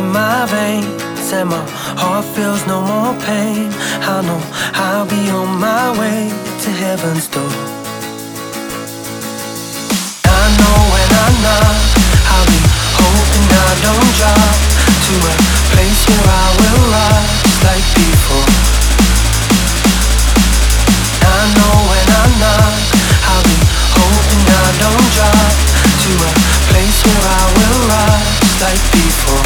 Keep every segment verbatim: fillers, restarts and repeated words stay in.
in my veins and my heart feels no more pain. I know I'll be on my way to heaven's door. I know when I knock, I'll be hoping I don't drop to a place where I will rise like before. I know when I knock, I'll be hoping I don't drop to a place where I will rise like before.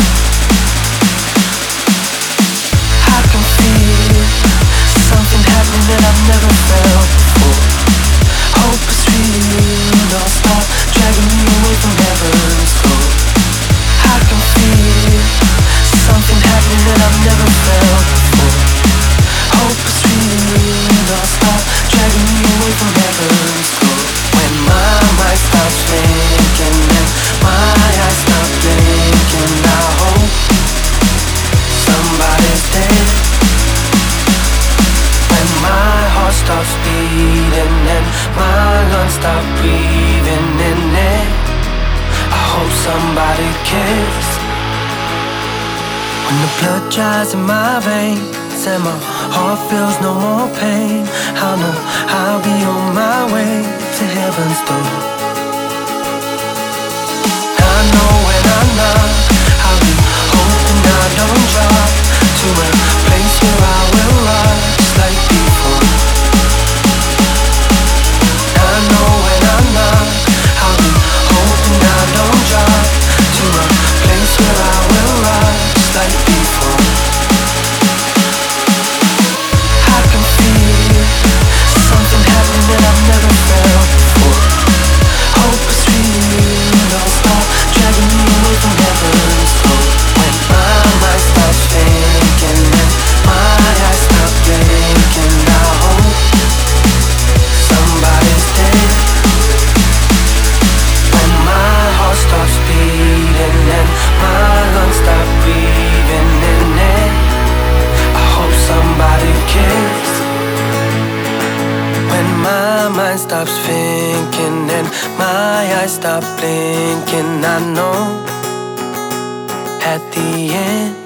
I can feel something happening that I've never felt before. Hope is real, don't stop dragging me away from heaven's door. I can feel something happening that I've never felt before. Hope is real, don't stop dragging me away from heaven's door. When my mind stops thinking and my eyes stop blinking, I hope somebody's dead. When my heart stops beating and my lungs stop breathing in it, I hope somebody cares. When the blood dries in my veins and my heart feels no more pain, I know I'll be on my way to heaven's door. I know when I knock, I'll be hoping I don't drop to a place where I will rise like before. I know when I knock, I'll be hoping I don't drop to a place where I will rise like before. I can feel something happening that I've never felt before. Hope is real, don't stop dragging me away from heaven's door. When my mind stops thinking and my eyes stop blinking, I hope somebody's dead. When my heart stops beating and my lungs stop breathing in it, I hope somebody cares. When my mind stops thinking and my eyes stop blinking, I know at the end